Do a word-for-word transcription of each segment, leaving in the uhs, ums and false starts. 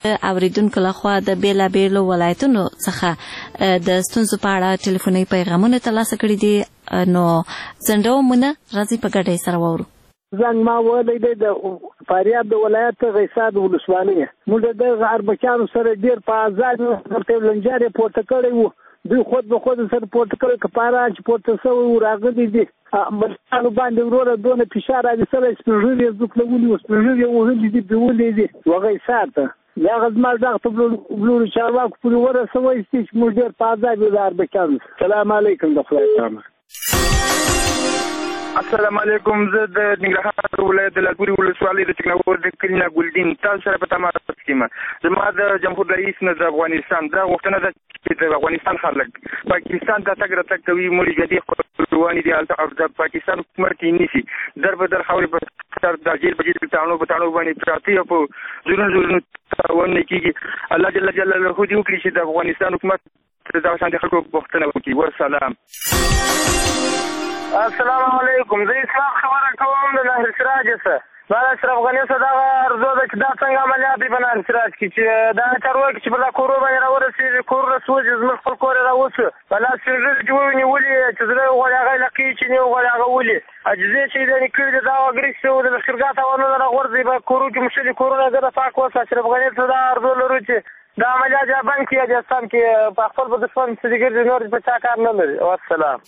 اوریدونکو لخوا د بیلابیلو ولایتونو څخه د ستونزو په اړه ټلیفوني پیغامونه ترلاسه کړي دي، نو ځنډو مونه راځي په ګډه سره واورو. زنګ ما ولی دی د فاریاب د ولایت غیصاد ولسوالۍ، موږ د اربکیانو سره ډېر په آزاد ورته لنجارې پورته کړی وو. دوی خود به خود سره پورته کړی کپاره چې پورته شوی و راغلي دي مشرانو باندې وروره دونه فشار راویستلی سپېږیرې یې زوکلولي وو، سپېږیرې یې وهلي دي بیولې دي وغیصاد ته. دغه زما غږ ته بلورو چارواکو پورې ورسوی چې موږ ډېر په عذاب یو د اربکیانو. سلام علیکم د خدای پامه. السلام علیکم. زه د ننګرهار ولایت د لالپورې ولسوالۍ د ټکناور د کلینا ګلدین تاسو سره په تماس کې یم. زما د جمهور رئیس نه د افغانستان دا غوښتنه ده چې د افغانستان خلک پاکستان ته تګ راتګ کوي، مړي ګډې خپلوانې دي هلته، او د پاکستان حکومت یې نیسي در په در خاورې په سر د جیل په جیل تاڼو په تاڼو باندې پراته او په زورونو زورونو تاوان نه کېږي. الله جل جلاله دې وکړي چې د افغانستان حکومت د دغه شانې خلکو پوښتنه وکړي. والسلام. السلام علیکم. زه اسلام خبره کوم د نهر سراج څخه. دا اشرف غني څه دغه ارزو ده چې دا څنګه عملیات دی په نهر سراج کې چې دا چارواکي چې په دا کورو باندې راورسېږي، کورونه سوځي، زموږ خپل کور یې راوسو په لاس سپېږیرې چې ونیولي چې زړه یې وغواړي هغه یې لقي چې نه یې وغواړي هغه ولي عجزې چې یې کړي دي دا وګړي چې د لښکرګاه تاوانونه راغورځي په کورو کې مشلي کورونه ګره پاک وسه. اشرف غني څه دا ارزو لرو چې دا عملیات یا بند کړي یا جستان کې په خپل په دښمن څه دي ګرځي، نور په چا کار نه لري. والسلام.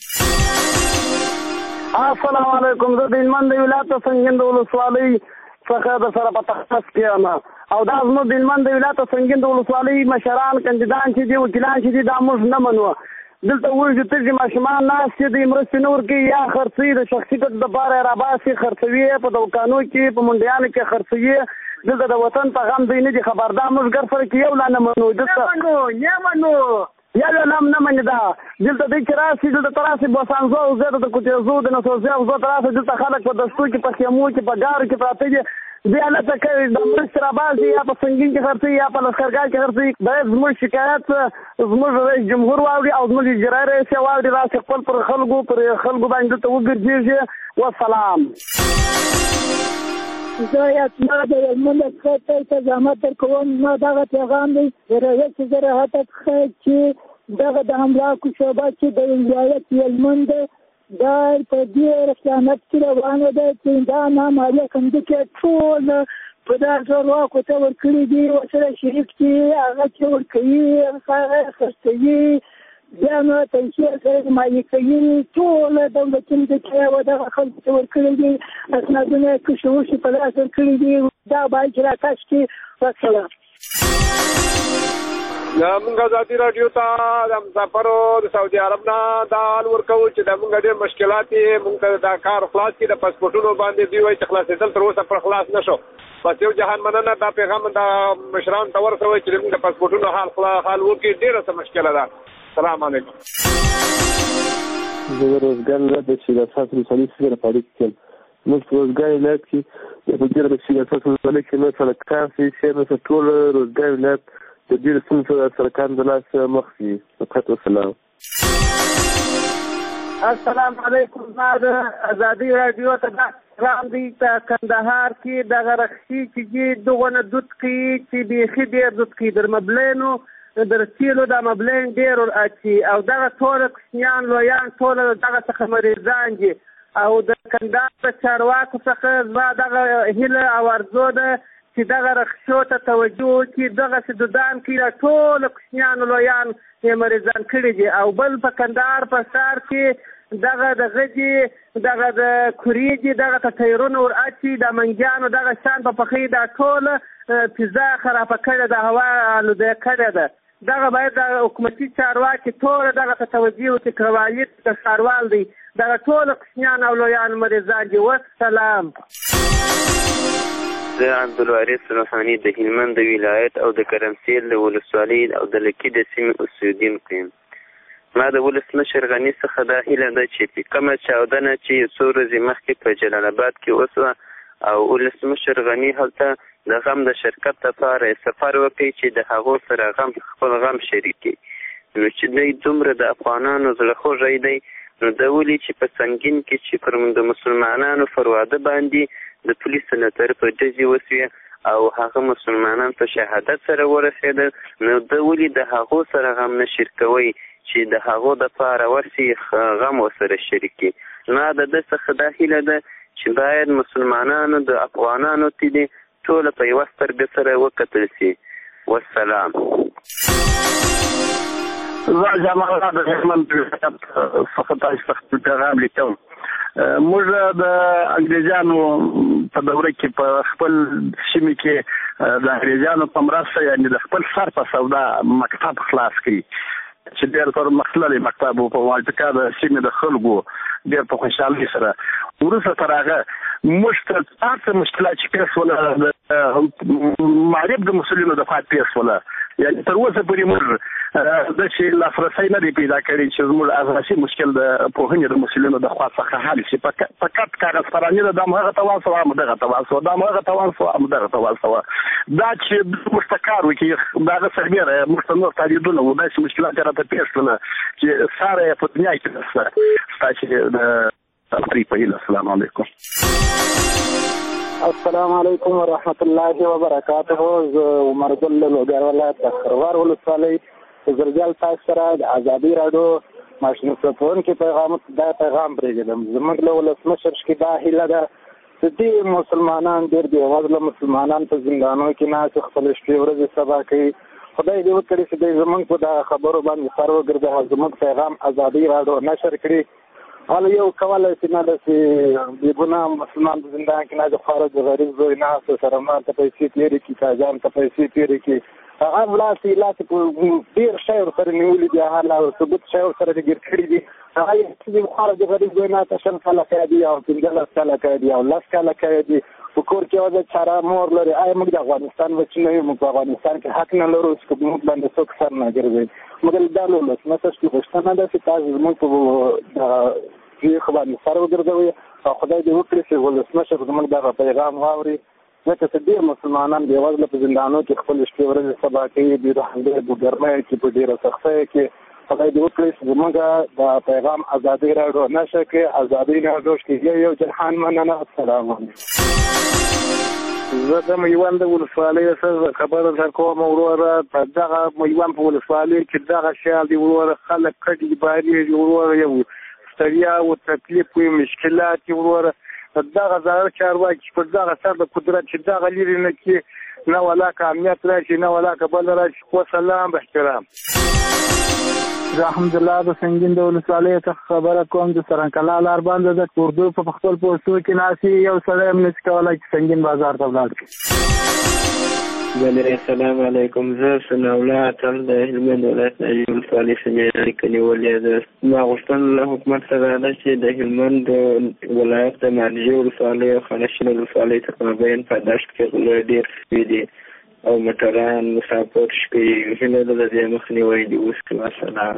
السلام علیکم. زه د هلمند د ولایت سنګین د ولسوالۍ څخه د سره په تخصص کې یم، او دا زموږ د هلمند د ولایت سنګین د ولسوالۍ مشران کاندیدان چې دي وکیلان چې دي دا موږ نه منو. دلته وږي تږي ماشومان ناست چې د مرستې نه ورکوي یا خرڅوي د شخصي ګټو دپاره یې راباسي، خرڅوي په دوکانو کې په منډیانو کې خرڅوي. دلته د وطن په غم دوی نه دي خبر. دا موږ ګر سره کې یو لا نه منو. دلته نه منو یا یو لام نه مني. دا دلته دی چې راسي دلته ته راسي بوسانزو او زه د کوټېزو د نسوزي او زه ته راسي دلته خلک په دشتو کې په خیمو کې په ګارو کې پراته دي. دې هلته کوي د مرستې راباسي یا په سنګین کې خرڅوي یا په لښکرګاه کې خرڅوي. باید زموږ شکایت زموږ رئیس جمهور واوري او زموږ اجرایي رئیس یې واوري، راسي خپل پر خلکو پر خلکو باندې دلته وګرځېږي. والسلام. زه یاسمه د هلمند څخه تاسو ته زحمت درکوم. ما دغه پیغام دی د رئیس وزراعت څخه چې دغه د املاکو شعبه چې د ولایت هلمند دا په دې رسانت کې روانه ده چې دا نامالي کندکې ټول په دا چارواکو ته ورکړي دي، ورسره شریک دي، هغه چې ورکوي هغه خرڅوي، بیا نو پیسې سره مالي کوي، ټول دولتونه چې و دغه خلکو ته ورکړي دي، اسنادونه یې کشي وشي په لاس ورکړي دي. دا باید چې راکش کړي. والسلام. موږ ازادي راډیو ته د مسافرو د سعودي عرب نه دا حال ورکوو چې د موږ ډېر مشکلات یې موږ ته دا کار خلاص کړي. د پاسپورټونو باندې دوی وایي چې خلاصېدل تر اوسه پر خلاص نه شو. بس یو جهان مننه دا پیغام د مشرانو ته ورسوئ چې موږ د پاسپورټونو حال حال وکړي. ډېره څه مشکله ده. السلام علیکم. زه د روزګار ولایت د سیاست ولسوالۍ څخه راپورټ کوم. موږ په روزګار ولایت کې د بګیر د سیاست ولسوالۍ کې نه سره کار کوي چې نه ټول روزګار ولایت د ډېر ستونزو سره کار د لاس مخ وي. فقط والسلام. السلام علیکم. ما د ازادي راډیو ته دا پیغام دی په کندهار کې دغه رخصي چې دي دغونه دود کوي چې بیخي ډېر دود کوي در مبلینو در تیلو دا مبلین ډېر ورأچي او دغه ټوله کوچنیان لویان ټوله دغه څخه مریضان دي. او د کندهار د چارواکو څخه زما دغه هیله او ارزو ده چې دغه رخصو ته توجه وکړي، دغسې دودان کوي را ټوله کوچنیانو لویان یې مریضان کړي دي. او بل په کندهار په ښار کې دغه د غجې دغه د کورې دي، دغه ته ټایرونه ور اچي، د منګیانو دغه شان په پخې دا ټوله فضا خرابه کړې ده، هوا آلوده کړې ده. دغه باید د حکومتي چارواکي ټوله دغه ته توجه وکړي. قوالید د ښاروال دی، دغه ټوله کوچنیان او لویان مریضان دي. والسلام. زه عبدالوارث روحاني د هلمند د ولایت او د کرمسیل د ولسوالۍ او د لکي د سیمې اوسېدونکی یم. ما د ولسمشر غني څخه دا هیله ده چې په کومه چاودنه چې یو څو ورځې مخکې په جلال آباد کې وسوه او ولسمشر غني هلته د غم د شرکت لپاره سفر وکړي چې د هغو سره غم خپل غم شریک کړي. نو چې دی دومره د افغانانو زړه خوږی دی، نو د ولې چې په سنګین کې چې پر د مسلمانانو پر واده باندې د پولیسو له طرفه ډزې وسوې او هغه مسلمانان په شهادت سره ورسېدل، نو ده ولې د هغو سره غم نه شریکوي چې د هغو دپاره ورسي غم ورسره شریک کړي. ما د ده څخه دا هیله ده چې باید مسلمانانو د افغانانو تیدي ټوله په یوه سترګه سره وکتل سي. والسلام. زه جمال الله د هلمند څخه تاسو ته پیغام لیکم. موږ د انګریزانو په دوره کې په خپل سیمه کې د انګریزانو په مرسته یعنې د خپل سر په سودا مکتب خلاص کړي چې ډېر تر مختللی مکتب و په والټکا د سیمې د خلکو ډېر په خوشحالۍ سره. وروسته تر هغه موږ ته هر څه مشکلات چې پیښ شوله د معرب د مسلمانو دفعه پیښ شوله، یعنې تر اوسه پورې موږ دا چې لاسرسی نه دی پیدا کړی چې زموږ اساسي مشکل د پوهنې د مسلمانو د خوا څخه حل شي. په کټ کاغذپراني ده دا مو هغه ته واستوه همدغه ته واستوه دا مو هغه ته واستوه همدغه ته واستوه. دا چې موږ ته کار وکړي د هغه سربیره موږ ته نور تاریدونه وو، داسې مشکلات یې راته پیښ شوله چې ساره یې په دنیا کې نشته. ستا چې د تفریح په هیله. السلام علیکم. السلام علیکم ورحمت الله وبرکاته. زه عمر ګل له لوګر ولایت د خروار ولسوالۍ زرجال تاسو سره د ازادي راډیو ماشین څپونکي پیغام دا پیغام پرېږدم. زموږ له ولسمشر کې دا هیله ده چې دې مسلمانان ډېر بېوزله مسلمانان په زندانونو کې ناست خپل شپې ورځې سبا کوي. خدای دې وکړي چې دوی زموږ په دغه خبرو باندې سر وګرځي، زموږ پیغام ازادي راډیو نشر کړي. حالا یو کولی چې نه ده چې بېګناه مسلمان په زندان کې نه د خواره د غریب زوی ناست سره ما ته پیسې تېرې کړي، تاجان ته پیسې تېرې کړي، هغه لاس لاس په ډېر شی ورسره نیولي دي، هغه ثبوت شی ورسره ګیر کړي دي. هغه چې خواره د غریب زوی نه ته شل کاله قید دي او پنځلس کاله قید دي او لس کاله قید دي. په کور کې یوازې چاره مور لري. آیا موږ د افغانستان بچي نه یو؟ موږ په افغانستان کې حق نه لرو چې موږ باندې څوک سر نه ګرځوي. مګر دا له ولسمشر کې غوښتنه ده چې تاسو زموږ په دغه باندې سر وګرځوي او خدای دې وکړي چې ولسمشر زموږ دغه پیغام واوري، ځکه چې ډېر مسلمانان بېوزله په زندانونو کې خپل شپې ورځې سبا کوي، ډېر همدې په ګرمۍ کې په ډېره سختۍ کې. خدای دې وکړي چې زموږ د پیغام ازادي راډیو نشر کړي. ازادي راډیو کې یو جهان مننه. السلام علیکم. زه د میوند د ولسوالۍ سره خبره در کوم وروره. په دغه میوند په ولسوالۍ کې دغه شیان دي وروره، خلک کډې بارېږي وروره، یو ستړیا او تکلیف وي، مشکلات دي وروره. دغه ظاهر چارواکي چې پر دغه سر د قدرت چې دغه لرې نه کړي، نه ولاکه امنیت راشي نه ولاکه بل راشي. وسلام باحترام. زه الحمدلله د سنګین د ولسوالۍ څخه خبره کوم. د سرنکلا لار باندې د اردو په خپل پوسټو کې ناسي یو سړی هم نشي کولی چې سنګین بازار ته ولاړ کړي. السلام علیکم. زه ثناءالله اتل د هلمند ولایت ناجیې ولسوالۍ څخه اړیکه نیولې ده. ما غوښتنه له حکومت سره ده چې د هلمند ولایت د ناجیې ولسوالۍ او خانشین ولسوالۍ څخه مابین په دشت کې غلو ډېر شوي دي او موټران مسافر شپې هیله ده د دې مخنیوی دي. اوس والسلام.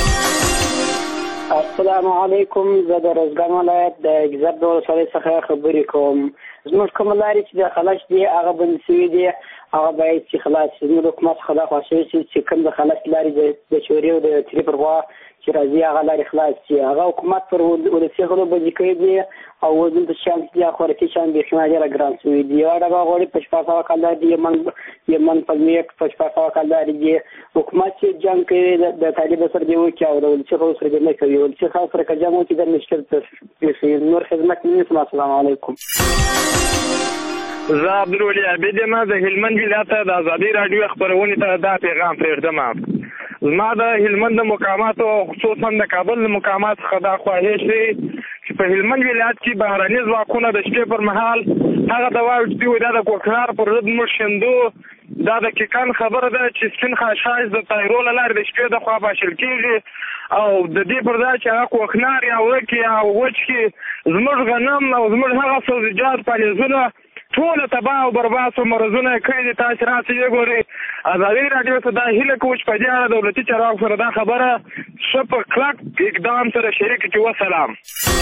السلام علیکم. زه د روزګان ولایت د ګیزاب د ولسوالۍ څخه خبرې کوم. زموږ کومه لارې چې د خلاص دي هغه بند شوي دي، هغه باید چې خلاص شي. زموږ حکومت څخه دا خوښوي چې کوم د خلاص لارې د چورې او د تیرې پر خوا چې راځي هغه لارې خلاص شي. هغه حکومت پر ولسي غلو بندي کړی دي او دلته شیان چې دي خوراکي شیان بیخي نه ډېره ګران شوي دي. یوه ډبه غوړي په شپږ سوه کال دي، یمن یمن په میک په شپږ سوه کال دي. حکومت چې جنګ کوي د طالب سره دی وکړي او د ولسي غلو سره نه کوي. ولسي غلو سره که جنګ وکړي د مشکل پیښې نور خدمت نه نیسم. السلام علیکم. زه عبدالولي عبید یم د هلمند ولایت د ازادي راډیو خپرونې ته دا پیغام پرېږدم. زما د هلمند د مقاماتو خصوصا د کابل د مقامات څخه دا خواهش دی چې په هلمند ولایت کې بهرني ځواکونه د شپې پر مهال هغه دواوې چې دوی دا د کوکنار پر ضد موږ شندو، دا د کیکان خبره ده چې سپین خاشاش د طایرو له لارې د شپې د خوا پاشل کېږي او د دې پر ځای چې هغه کوکنار یا ورک یا وچ کې زموږ غنم او زموږ هغه سبزیجات پالیزونه ټول تباه او برباد او مرزونه کړي دي. تاسو راسئ وګورئ. ازادي راډیو ته دا هیله کوو چې په دې اړه دولتي چارواکو سره دا خبره ښه په کلک اقدام سره شریک کړي. وسلام.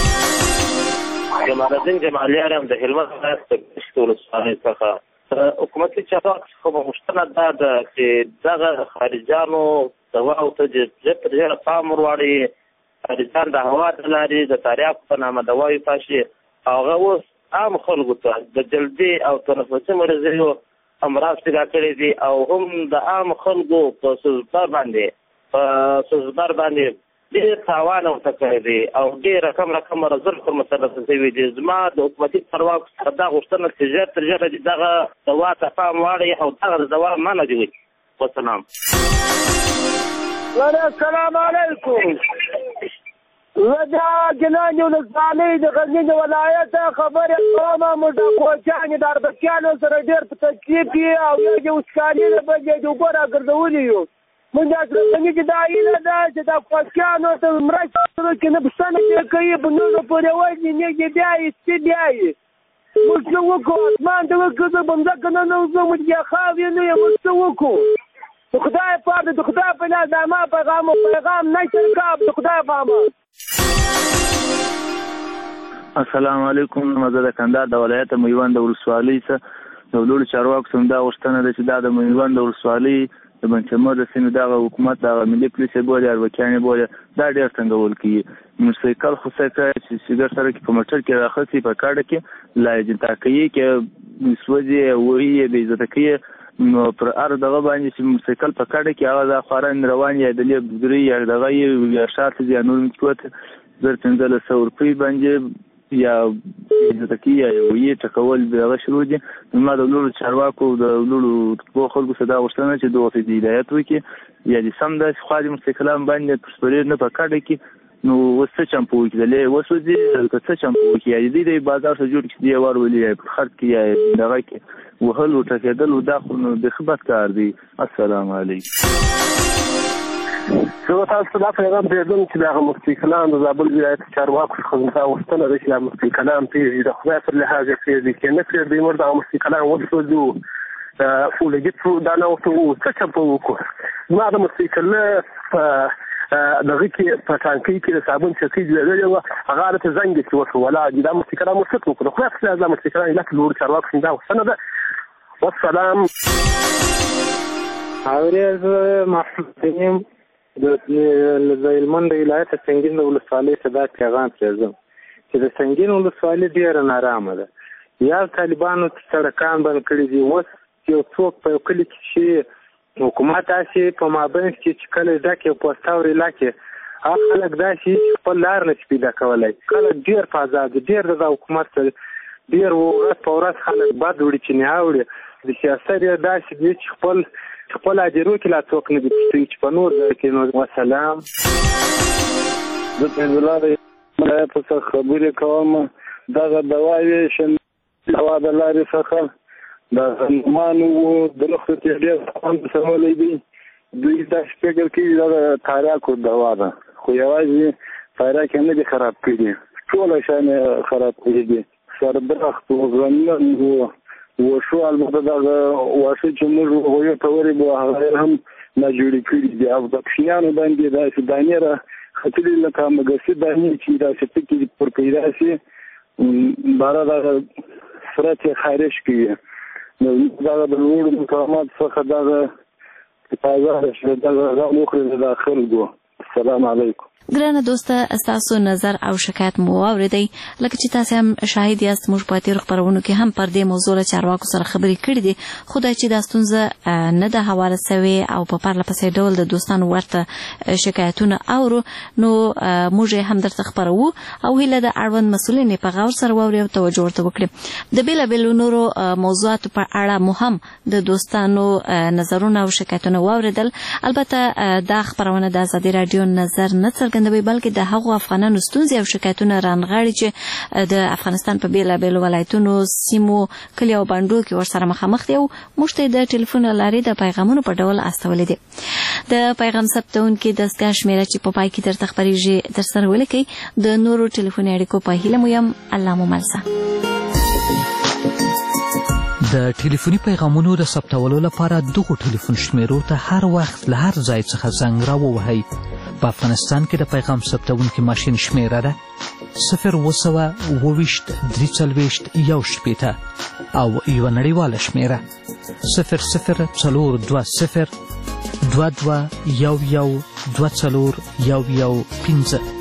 جمال الدین جمالیان هم د هلمند ولایت د ګشت ولسوالۍ څخه حکومتي چارواکو څخه غوښتنه دا ده چې دغه خارجیانو دواو ته ډېر په ډېره پام ور واړوي. خارجیان د هوا د لارې د تریاکو په نامه دواوې پاشي. هغه اوس عام خلکو ته د جلدي او تنفسي مرضیو مرستې راکړې دي او هم د عام خلکو په سوزبر باندې په سوزبر باندې ډېر تاوان ورته کړی دی او ډېر رقم رقم رزل پر مسلط شوي دي. زما د حکومتي چارواکو څخه دا غوښتنه چې ژر تر ژره دغه دوا ته پام واړوي او دغه دوا منع دي. والسلام. السلام علیکم. ودا جناني ولساني د غزني ولایت خبره کومه موږ کوچاني د اربکیانو سره ډېر په تکلیف کې او یو وسکاني د بجې د وګړه ګرځولي یو. موږ د څنګه چې دا ایله ده چې د کوچانو ته مرسته کې نه بسنه کې کوي په نور پورې وایي نه کې بیا یې بیا یې موږ څه وکړو اسمان ته وکړو بنده کنه نو موږ یې خاوی نه موږ څه وکړو خدای پاک د خدای په لاس د ما پیغام پیغام نه شرکاب د خدای په امان. السلام علیکم. مزه د کندهار د ولایت میوند ولسوالۍ څخه د لوړو چارواکو څخه دا غوښتنه ده چې دا د میوند ولسوالۍ د بنچمر د سیمې دغه حکومت دغه ملي پولیس یې بولي اربکیانې بولي دا ډېر څنګهول کېږي. موټرسایکل خو څه کوي چې سیګر سره کې په موټر کې راخلي په کاډه کې لا جنتا کوي کې سوځي وایي یې بېعزته کوي نو پر هر دغه باندې چې موټرسایکل په کاډه کې هغه د خواران روان یا د لې بګري یا دغه یې یا شاته یا نور مکوت زر پنځلس سوه روپۍ باندې یا عزت کی یا وی ټکول دغه شروع دي. ما د لوړو چارواکو د لوړو رتبو خلکو څخه دا غوښتنه چې دوی ته هدایت وکړي یا د سم داسې خوا د مستقلان باندې پرسپرې نه په کاډه کې نو اوس څه چمپو وکړي وسوځي که څه چمپو وکړي یا د دې بازار سره جوړ کړي یا ورولي یا په خرڅ کې یا دغه کې وهل او ټکېدل او دا خو نو د خبرت کار دی. السلام علیکم. زه تاسو ته دا پیغام پرېږدم چې دغه مفتي کلام د زابل ولایت چارواکو څخه دا غوښتنه ده چې دا مفتي کلام پرېږدي د خدای پر لحاظ یې پرېږدي که نه پرېږدي موږ دغه مفتي کلام وسوځو ولګېد دا نه ورته ووایو څه چمپه وکړو. زما د مفتي کلام په دغه کې په ټانکۍ کې د صابون چکۍ جوړېدلې وه هغه هلته زنګ کې وشو ولاړ دي دا مفتي کلام ورڅټ وکړو د خدای پر لحاظ دا مفتي کلام علت لوړو چارواکو څخه دا غوښتنه ده. والسلام. اورېز محمود یم د هلمند ولایت سنګین د ولسوالۍ څخه دا پیغام پرېږدم چې د سنګین ولسوالۍ ډېره نارامه ده. یا طالبانو سړکان بند کړي دي. اوس یو څوک په یو کلي کې چې حکومت داسې په مابینځ کې چې کله ډک یو پوسته او ریلا کې هغه خلک داسې چې خپل لار نه شي پیدا کولی. خلک ډېر په عذاب دي ډېر د حکومت سره ډېر ورځ په ورځ خلک بد وړي چې نه اوري. د سیاست یې داسې دي چې خپل خپل اجرو کې لا څوک نه دي پوښتي چې په نور ځای کې نو. وسلام. زه فیض الله د ولایت څخه خبرې کوم. دغه دوا یې شن دوا د لارې څخه د غنمانو د لښتو ته ډېر خوند سمولی دی. دوی داسې فکر کوي دغه تاریاکو دوا ده خو یوازې تاریاک یې نه دي خراب کړي ټوله شیان یې خراب کړي دي. سربرخت و غنم و وشو البته دغه واښه چې موږ هغوی ته ورېږو هغه هم ناجوړې کړي دي او د پښینیانو باندې داسې دانې را ختلي لکه مګسي دانې چې داسې پکې پر پیدا شي باره دغه صورت یې خارش کوي. نو دغه د لوړو مقاماتو څخه دغه تازه شي دغه غم وخوري د خلکو. السلام علیکم. ګرانه دوسته ستاسو نظر او شکایت مو واورېدی. لکه چې تاسو هم شاهد یاست موږ په تیرو خپرونو کې هم پر دې موضوع له چارواکو سره خبرې کړې دي خو دا چې دا ستونزه نه ده هواره سوې او په پرله پسې ډول د دوستانو ورته شکایتونه اورو نو موږ هم درته خپروو او هیله ده اړوند مسؤلین په غور سره واوري او توجه ورته وکړي. د بېلابېلو نورو موضوعاتو په اړه مو هم د دوستانو نظرونه او شکایتونه واورېدل. البته دا خپرونه د ازادي راډیو نظر نه څرګندوي بلکې د هغو افغانانو ستونزې او شکایتونه رانغاړي چې د افغانستان په بېلابېلو ولایتونو سیمو کلیو او بانډو کې ورسره مخامخ دي او موږ ته د ټلیفون له لارې د پیغامونو په ډول استولي دي. د پیغام ثبتونکي دستګاه شمېره چې په پای کې درته خپرېږي درسره ولیکئ. د نورو ټلیفوني اړیکو په هیله مو یم. الله مو مل شه. د ټلیفوني پیغامونو د ثبتولو لپاره دغو ټلیفون شمیرو ته هر وخت له هر ځای څخه زنګ راووهئ. په افغانستان کې د پیغام ثبتونکي ماشین شمیره ده صفر اووه سوه اووه ویشت درې څلوېښت یو شپېته او یوه نړیواله شمیره صفر صفر څلور دوه صفر دوه دوه یو یو دوه څلور یو یو پنځه.